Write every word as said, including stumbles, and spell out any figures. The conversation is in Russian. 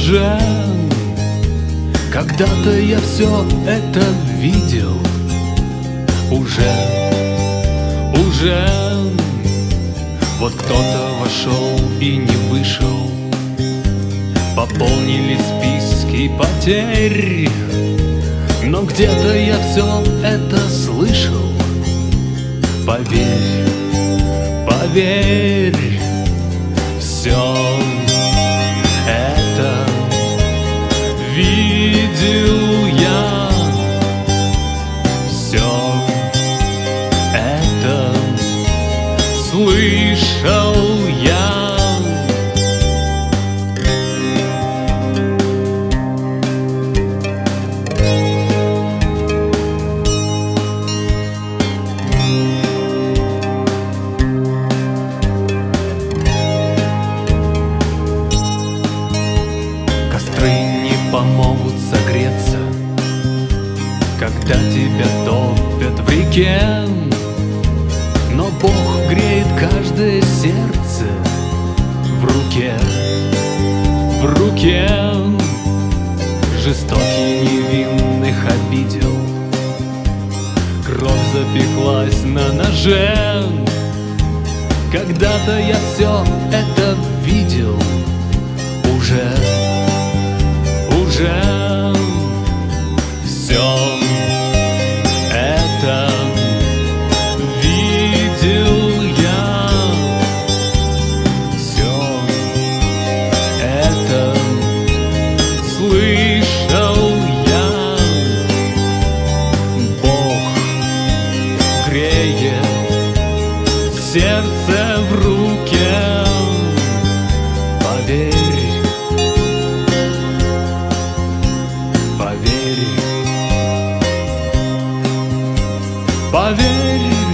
ножем. Когда-то я все это видел. Уже, уже вот кто-то вошел и не вышел. Пополнили списки потерь, но где-то я все это слышал. Поверь, поверь, все это видел я. Все это слышал я. Помогут согреться, когда тебя топят в реке. Но Бог греет каждое сердце в руке, в руке. Жестокий невинных обидел, кровь запеклась на ноже. Когда-то я все это видел. Уже Уже все это видел я. Все это слышал я. Бог греет сердце в руке. Поверь, Поверь,